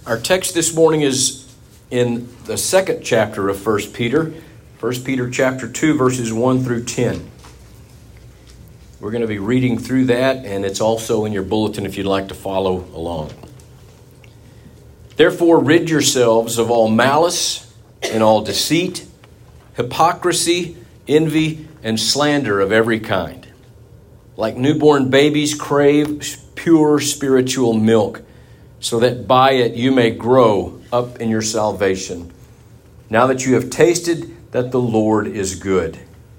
Our text this morning is in the second chapter of 1 Peter. 1 Peter chapter 2, verses 1 through 10. We're going to be reading through that, and it's also in your bulletin if you'd like to follow along. Therefore, rid yourselves of all malice and all deceit, hypocrisy, envy, and slander of every kind. Like newborn babies, crave pure spiritual milk, so that by it you may grow up in your salvation, now that you have tasted that the Lord is good.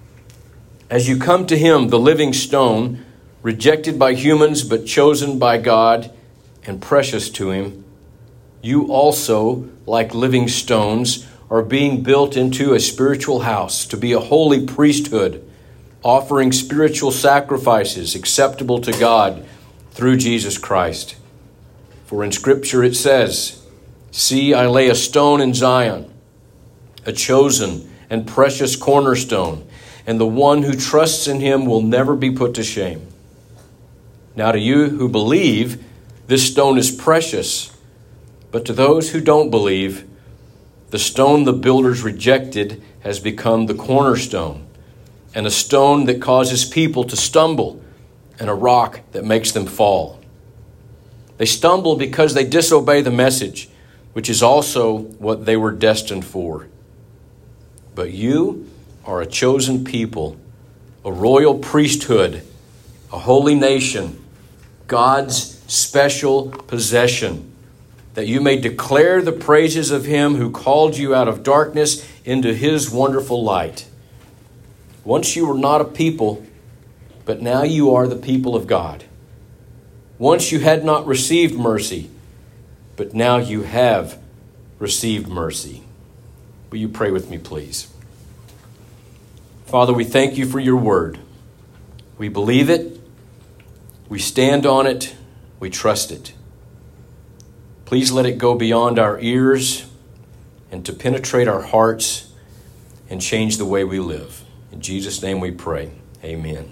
As you come to him, the living stone, rejected by humans but chosen by God and precious to him, you also, like living stones, are being built into a spiritual house to be a holy priesthood, offering spiritual sacrifices acceptable to God through Jesus Christ. For in Scripture it says, "See, I lay a stone in Zion, a chosen and precious cornerstone, and the one who trusts in him will never be put to shame." Now to you who believe, this stone is precious, but to those who don't believe, the stone the builders rejected has become the cornerstone, and a stone that causes people to stumble, and a rock that makes them fall. They stumble because they disobey the message, which is also what they were destined for. But you are a chosen people, a royal priesthood, a holy nation, God's special possession, that you may declare the praises of him who called you out of darkness into his wonderful light. Once you were not a people, but now you are the people of God. Once you had not received mercy, but now you have received mercy. Will you pray with me, please? Father, we thank you for your word. We believe it. We stand on it. We trust it. Please let it go beyond our ears and to penetrate our hearts and change the way we live. In Jesus' name we pray. Amen.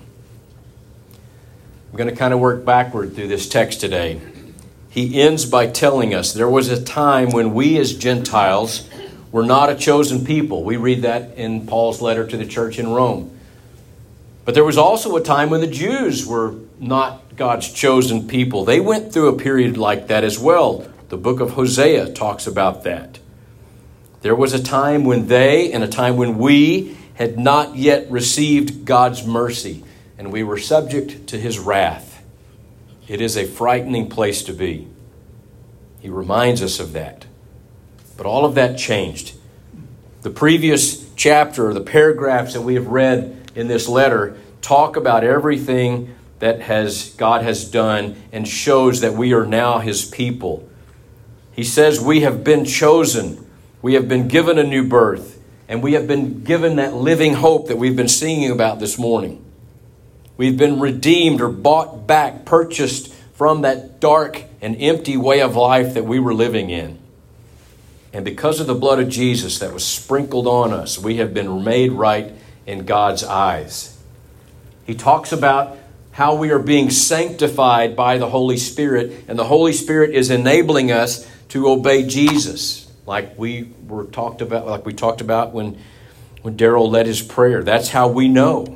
I'm going to kind of work backward through this text today. He ends by telling us there was a time when we as Gentiles were not a chosen people. We read that in Paul's letter to the church in Rome. But there was also a time when the Jews were not God's chosen people. They went through a period like that as well. The book of Hosea talks about that. There was a time when they and a time when we had not yet received God's mercy, and we were subject to his wrath. It is a frightening place to be. He reminds us of that. But all of that changed. The previous chapter, the paragraphs that we have read in this letter, talk about everything that God has done and shows that we are now his people. He says we have been chosen. We have been given a new birth. And we have been given that living hope that we've been singing about this morning. We've been redeemed or bought back, purchased from that dark and empty way of life that we were living in. And because of the blood of Jesus that was sprinkled on us, we have been made right in God's eyes. He talks about how we are being sanctified by the Holy Spirit, and the Holy Spirit is enabling us to obey Jesus, like we talked about when Daryl led his prayer. That's how we know.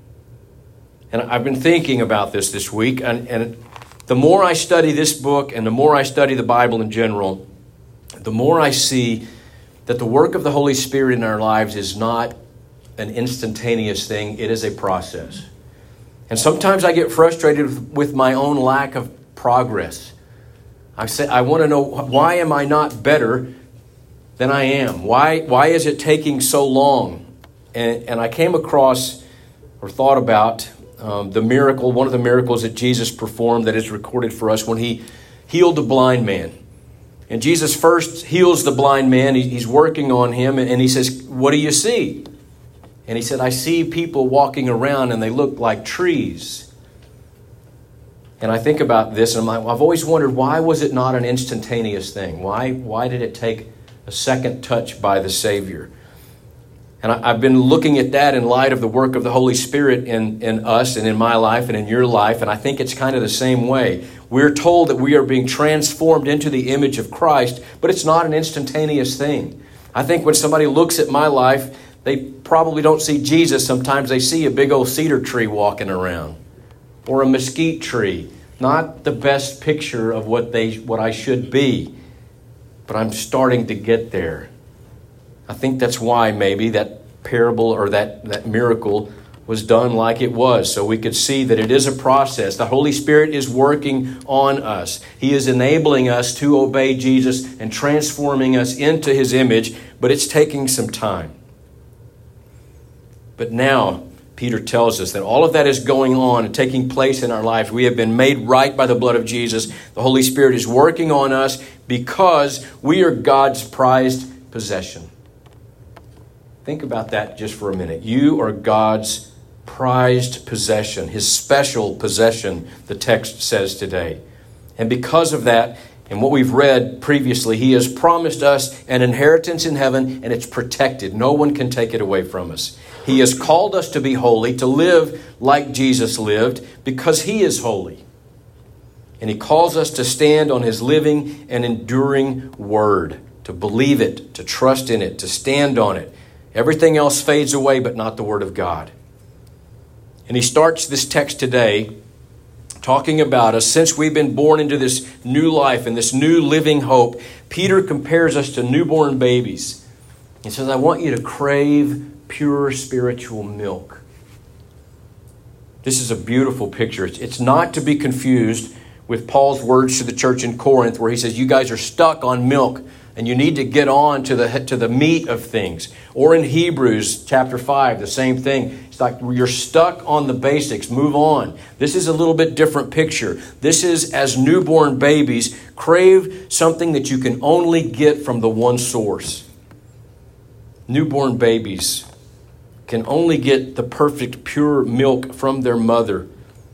And I've been thinking about this week, and the more I study this book and the more I study the Bible in general, the more I see that the work of the Holy Spirit in our lives is not an instantaneous thing. It is a process. And sometimes I get frustrated with my own lack of progress. I want to know, why am I not better than I am? Why is it taking so long? And I came across or thought about the miracle, one of the miracles that Jesus performed that is recorded for us when he healed the blind man. And Jesus first heals the blind man. He's working on him, and he says, "What do you see?" And he said, "I see people walking around and they look like trees." And I think about this, and I've always wondered, why was it not an instantaneous thing? Why did it take a second touch by the Savior? And I've been looking at that in light of the work of the Holy Spirit in us and in my life and in your life. And I think it's kind of the same way. We're told that we are being transformed into the image of Christ, but it's not an instantaneous thing. I think when somebody looks at my life, they probably don't see Jesus. Sometimes they see a big old cedar tree walking around or a mesquite tree. Not the best picture of what I should be, but I'm starting to get there. I think that's why maybe that parable or that miracle was done like it was, so we could see that it is a process. The Holy Spirit is working on us. He is enabling us to obey Jesus and transforming us into His image, but it's taking some time. But now, Peter tells us that all of that is going on and taking place in our lives. We have been made right by the blood of Jesus. The Holy Spirit is working on us because we are God's prized possession. Think about that just for a minute. You are God's prized possession, His special possession, the text says today. And because of that, and what we've read previously, He has promised us an inheritance in heaven, and it's protected. No one can take it away from us. He has called us to be holy, to live like Jesus lived, because He is holy. And He calls us to stand on His living and enduring word, to believe it, to trust in it, to stand on it. Everything else fades away, but not the word of God. And he starts this text today talking about us. Since we've been born into this new life and this new living hope, Peter compares us to newborn babies. He says, I want you to crave pure spiritual milk. This is a beautiful picture. It's not to be confused with Paul's words to the church in Corinth, where he says, you guys are stuck on milk and you need to get on to the meat of things. Or in Hebrews chapter 5, the same thing. It's like you're stuck on the basics. Move on. This is a little bit different picture. This is, as newborn babies, crave something that you can only get from the one source. Newborn babies can only get the perfect, pure milk from their mother.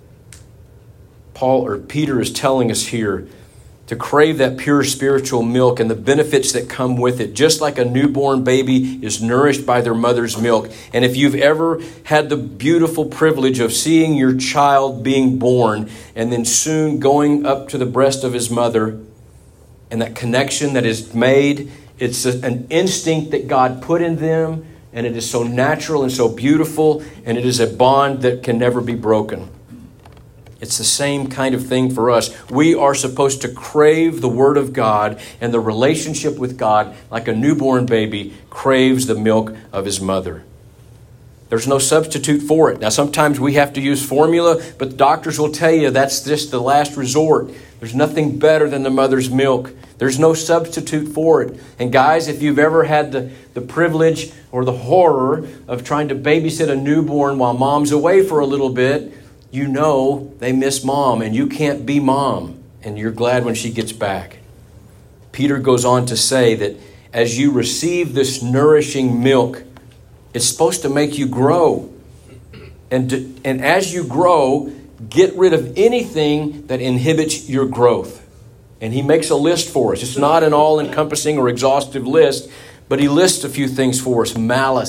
Peter is telling us here to crave that pure spiritual milk and the benefits that come with it, just like a newborn baby is nourished by their mother's milk. And if you've ever had the beautiful privilege of seeing your child being born and then soon going up to the breast of his mother, and that connection that is made, it's an instinct that God put in them, and it is so natural and so beautiful, and it is a bond that can never be broken. It's the same kind of thing for us. We are supposed to crave the Word of God and the relationship with God like a newborn baby craves the milk of his mother. There's no substitute for it. Now, sometimes we have to use formula, but the doctors will tell you that's just the last resort. There's nothing better than the mother's milk. There's no substitute for it. And guys, if you've ever had the privilege or the horror of trying to babysit a newborn while mom's away for a little bit, you know they miss mom, and you can't be mom, and you're glad when she gets back. Peter goes on to say that as you receive this nourishing milk, it's supposed to make you grow. And as you grow, get rid of anything that inhibits your growth. And he makes a list for us. It's not an all-encompassing or exhaustive list, but he lists a few things for us.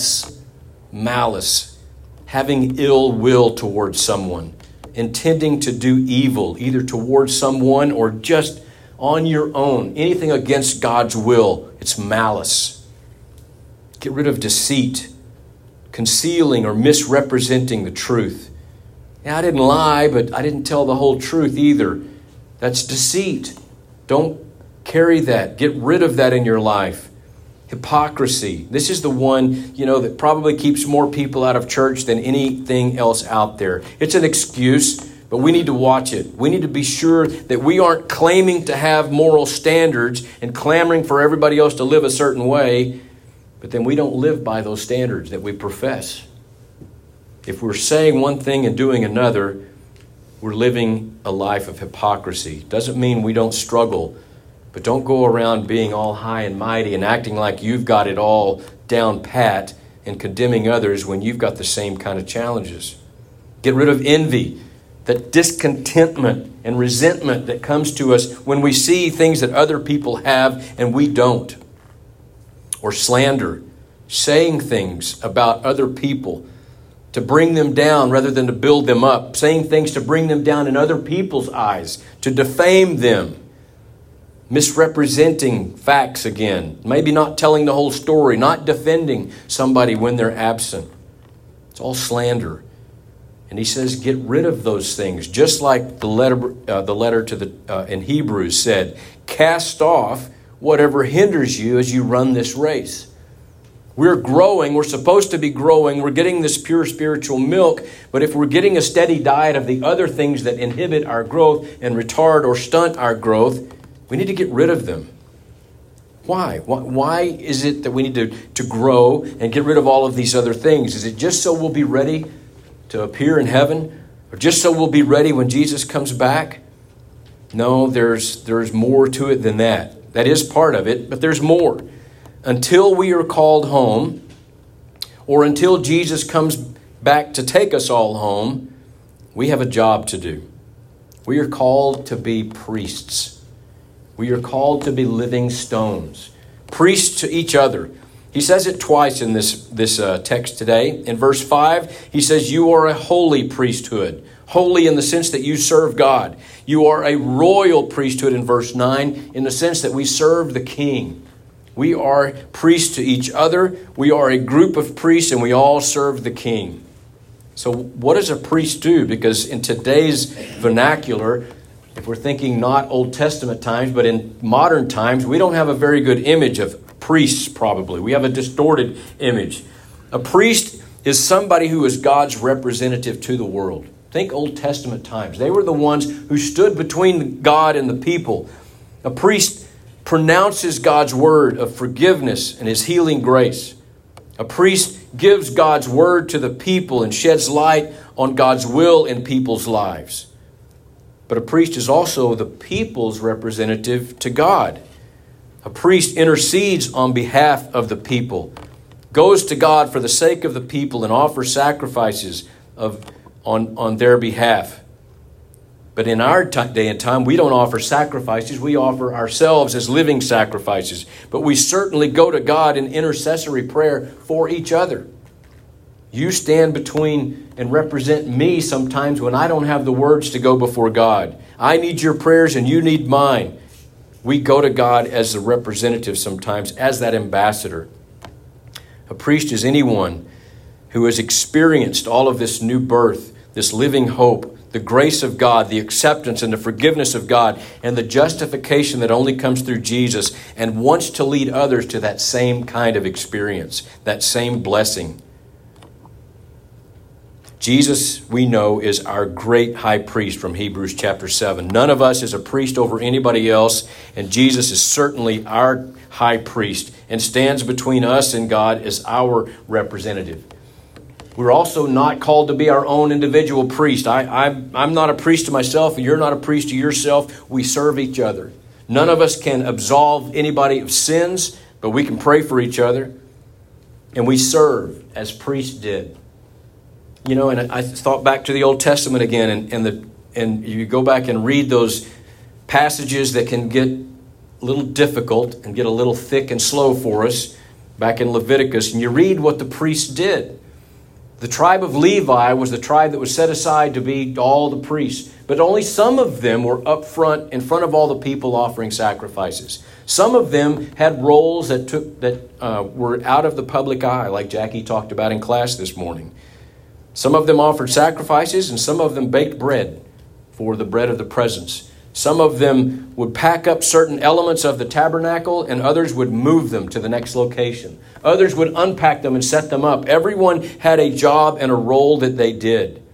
Malice. Having ill will towards someone, intending to do evil, either towards someone or just on your own. Anything against God's will, it's malice. Get rid of deceit, concealing or misrepresenting the truth. Yeah, I didn't lie, but I didn't tell the whole truth either. That's deceit. Don't carry that. Get rid of that in your life. Hypocrisy. This is the one, that probably keeps more people out of church than anything else out there. It's an excuse, but we need to watch it. We need to be sure that we aren't claiming to have moral standards and clamoring for everybody else to live a certain way, but then we don't live by those standards that we profess. If we're saying one thing and doing another, we're living a life of hypocrisy. Doesn't mean we don't struggle. But don't go around being all high and mighty and acting like you've got it all down pat and condemning others when you've got the same kind of challenges. Get rid of envy, that discontentment and resentment that comes to us when we see things that other people have and we don't. Or slander, saying things about other people to bring them down rather than to build them up, saying things to bring them down in other people's eyes, to defame them, misrepresenting facts again, maybe not telling the whole story, not defending somebody when they're absent. It's all slander. And he says, get rid of those things, just like the letter to the in Hebrews said, cast off whatever hinders you as you run this race. We're growing. We're supposed to be growing. We're getting this pure spiritual milk. But if we're getting a steady diet of the other things that inhibit our growth and retard or stunt our growth, we need to get rid of them. Why? Why is it that we need to grow and get rid of all of these other things? Is it just so we'll be ready to appear in heaven? Or just so we'll be ready when Jesus comes back? No, there's more to it than that. That is part of it, but there's more. Until we are called home, or until Jesus comes back to take us all home, we have a job to do. We are called to be priests. We are called to be living stones. Priests to each other. He says it twice in this text today. In verse 5, he says, you are a holy priesthood. Holy in the sense that you serve God. You are a royal priesthood in verse 9, in the sense that we serve the King. We are priests to each other. We are a group of priests, and we all serve the King. So what does a priest do? Because in today's vernacular, if we're thinking not Old Testament times, but in modern times, we don't have a very good image of priests, probably. We have a distorted image. A priest is somebody who is God's representative to the world. Think Old Testament times. They were the ones who stood between God and the people. A priest pronounces God's word of forgiveness and his healing grace. A priest gives God's word to the people and sheds light on God's will in people's lives. But a priest is also the people's representative to God. A priest intercedes on behalf of the people, goes to God for the sake of the people, and offers sacrifices on their behalf. But in our day and time, we don't offer sacrifices. We offer ourselves as living sacrifices. But we certainly go to God in intercessory prayer for each other. You stand between and represent me sometimes when I don't have the words to go before God. I need your prayers and you need mine. We go to God as the representative sometimes, as that ambassador. A priest is anyone who has experienced all of this new birth, this living hope, the grace of God, the acceptance and the forgiveness of God, and the justification that only comes through Jesus, and wants to lead others to that same kind of experience, that same blessing. Jesus, we know, is our great high priest from Hebrews chapter 7. None of us is a priest over anybody else, and Jesus is certainly our high priest and stands between us and God as our representative. We're also not called to be our own individual priest. I'm not a priest to myself, and you're not a priest to yourself. We serve each other. None of us can absolve anybody of sins, but we can pray for each other. And we serve as priests did. You know, and I thought back to the Old Testament again, and you go back and read those passages that can get a little difficult and get a little thick and slow for us back in Leviticus, and you read what the priests did. The tribe of Levi was the tribe that was set aside to be all the priests. But only some of them were up front, in front of all the people offering sacrifices. Some of them had roles that were out of the public eye, like Jackie talked about in class this morning. Some of them offered sacrifices, and some of them baked bread for the bread of the presence. Some of them would pack up certain elements of the tabernacle, and others would move them to the next location. Others would unpack them and set them up. Everyone had a job and a role that they did.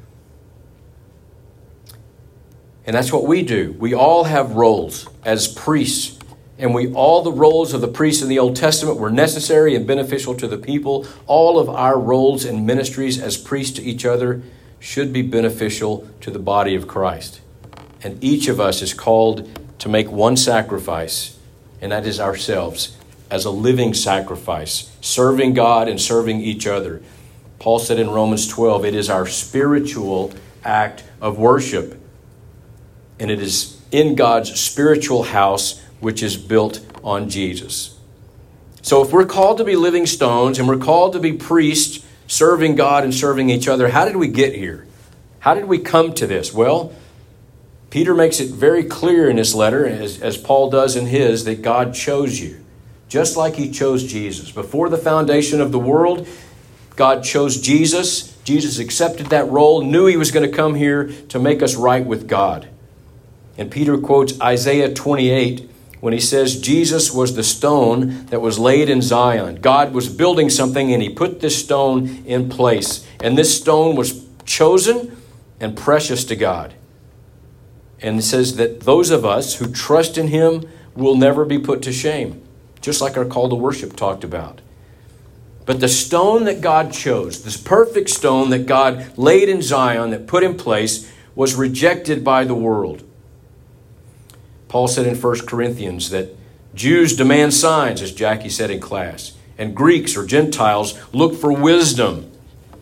And that's what we do. We all have roles as priests. And all the roles of the priests in the Old Testament were necessary and beneficial to the people. All of our roles and ministries as priests to each other should be beneficial to the body of Christ. And each of us is called to make one sacrifice, and that is ourselves, as a living sacrifice, serving God and serving each other. Paul said in Romans 12, it is our spiritual act of worship. And it is in God's spiritual house, which is built on Jesus. So if we're called to be living stones and we're called to be priests serving God and serving each other. How did we get here? How did we come to this? Well, Peter makes it very clear in his letter, as Paul does in his, that God chose you, just like he chose Jesus. Before the foundation of the world, God chose Jesus. Jesus accepted that role, knew he was going to come here to make us right with God. And Peter quotes Isaiah 28 when he says, Jesus was the stone that was laid in Zion. God was building something and he put this stone in place. And this stone was chosen and precious to God. And it says that those of us who trust in him will never be put to shame, just like our call to worship talked about. But the stone that God chose, this perfect stone that God laid in Zion, that put in place, was rejected by the world. Paul said in 1 Corinthians that Jews demand signs, as Jackie said in class, and Greeks or Gentiles look for wisdom.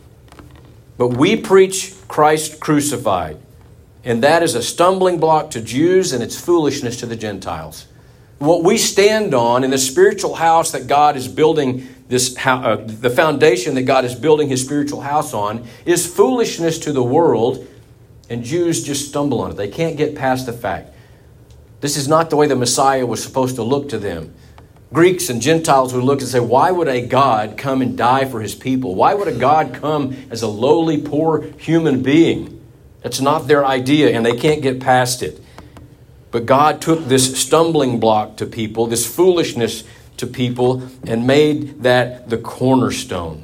But we preach Christ crucified, and that is a stumbling block to Jews and it's foolishness to the Gentiles. What we stand on in the spiritual house that God is building, the foundation that God is building his spiritual house on, is foolishness to the world, and Jews just stumble on it. They can't get past the fact. This is not the way the Messiah was supposed to look to them. Greeks and Gentiles would look and say, why would a God come and die for his people? Why would a God come as a lowly, poor human being? That's not their idea, and they can't get past it. But God took this stumbling block to people, this foolishness to people, and made that the cornerstone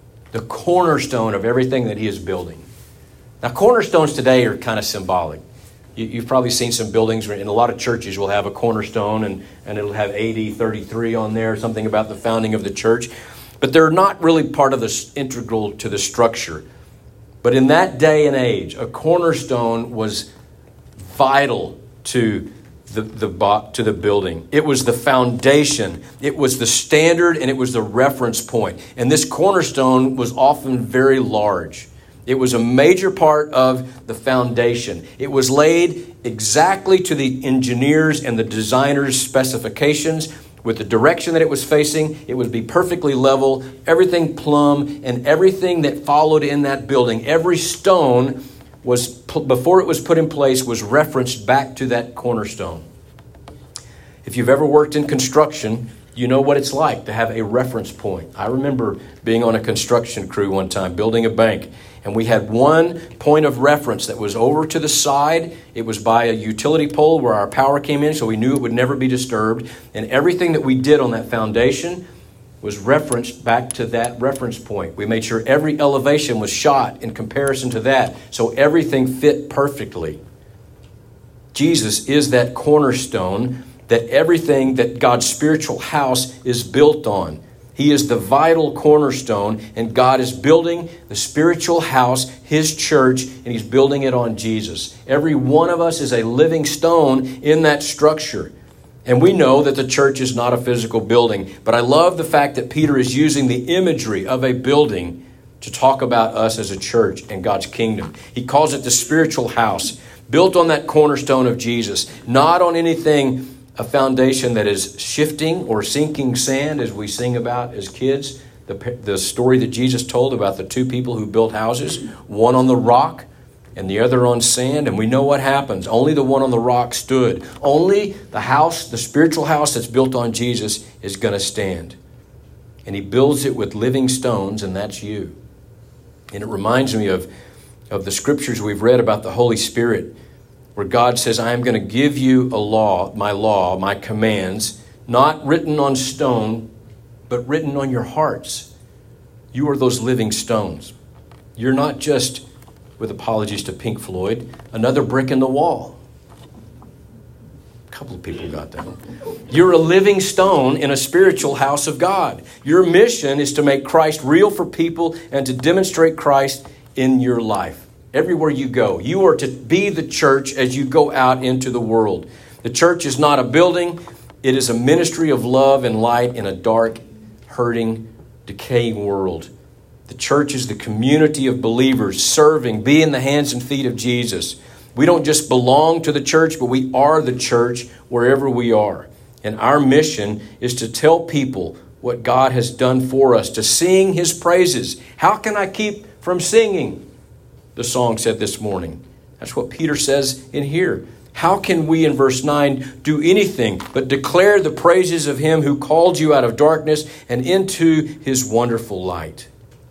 of everything that he is building. Now, cornerstones today are kind of symbolic. You've probably seen some buildings, in a lot of churches will have a cornerstone and it'll have AD 33 on there, something about the founding of the church. But they're not really part of the integral to the structure. But in that day and age, a cornerstone was vital to the building. It was the foundation. It was the standard and it was the reference point. And this cornerstone was often very large. It was a major part of the foundation. It was laid exactly to the engineers and the designers' specifications with the direction that it was facing. It would be perfectly level, everything plumb, and everything that followed in that building. Every stone was, before it was put in place, was referenced back to that cornerstone. If you've ever worked in construction, you know what it's like to have a reference point. I remember being on a construction crew one time, building a bank, and we had one point of reference that was over to the side. It was by a utility pole where our power came in, so we knew it would never be disturbed. And everything that we did on that foundation was referenced back to that reference point. We made sure every elevation was shot in comparison to that, so everything fit perfectly. Jesus is that cornerstone that everything that God's spiritual house is built on. He is the vital cornerstone, and God is building the spiritual house, his church, and he's building it on Jesus. Every one of us is a living stone in that structure. And we know that the church is not a physical building, but I love the fact that Peter is using the imagery of a building to talk about us as a church and God's kingdom. He calls it the spiritual house, built on that cornerstone of Jesus, not on anything, a foundation that is shifting or sinking sand, as we sing about as kids. The story that Jesus told about the two people who built houses, one on the rock and the other on sand. And we know what happens. Only the one on the rock stood. Only the house, the spiritual house that's built on Jesus, is going to stand. And he builds it with living stones, and that's you. And it reminds me of the scriptures we've read about the Holy Spirit, where God says, I am going to give you a law, my commands, not written on stone, but written on your hearts. You are those living stones. You're not just, with apologies to Pink Floyd, another brick in the wall. A couple of people got that. You're a living stone in a spiritual house of God. Your mission is to make Christ real for people and to demonstrate Christ in your life. Everywhere you go, you are to be the church as you go out into the world. The church is not a building. It is a ministry of love and light in a dark, hurting, decaying world. The church is the community of believers serving, be in the hands and feet of Jesus. We don't just belong to the church, but we are the church wherever we are. And our mission is to tell people what God has done for us, to sing his praises. How can I keep from singing? The song said this morning. That's what Peter says in here. How can we, in verse 9, do anything but declare the praises of him who called you out of darkness and into his wonderful light?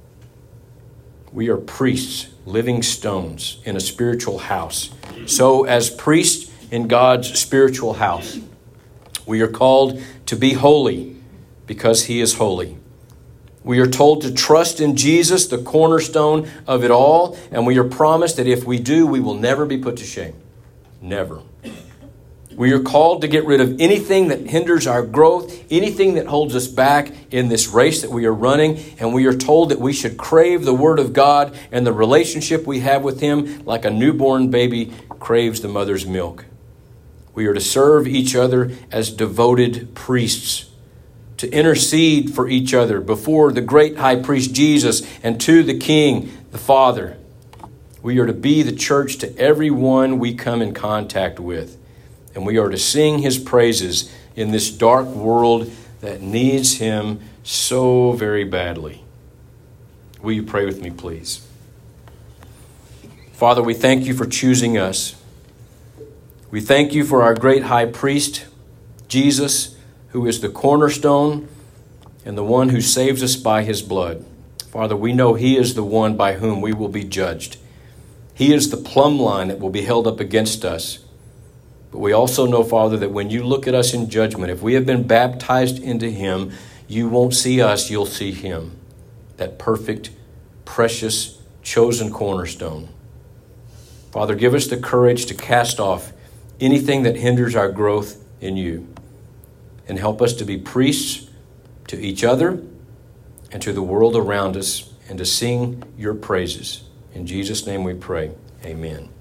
We are priests, living stones in a spiritual house. So as priests in God's spiritual house, we are called to be holy because he is holy. We are told to trust in Jesus, the cornerstone of it all, and we are promised that if we do, we will never be put to shame. Never. We are called to get rid of anything that hinders our growth, anything that holds us back in this race that we are running, and we are told that we should crave the Word of God and the relationship we have with him like a newborn baby craves the mother's milk. We are to serve each other as devoted priests, to intercede for each other before the great high priest Jesus and to the King, the Father. We are to be the church to everyone we come in contact with. And we are to sing his praises in this dark world that needs him so very badly. Will you pray with me, please? Father, we thank you for choosing us. We thank you for our great high priest, Jesus, who is the cornerstone and the one who saves us by his blood. Father, we know he is the one by whom we will be judged. He is the plumb line that will be held up against us. But we also know, Father, that when you look at us in judgment, if we have been baptized into him, you won't see us, you'll see him. That perfect, precious, chosen cornerstone. Father, give us the courage to cast off anything that hinders our growth in you. And help us to be priests to each other and to the world around us and to sing your praises. In Jesus' name we pray. Amen.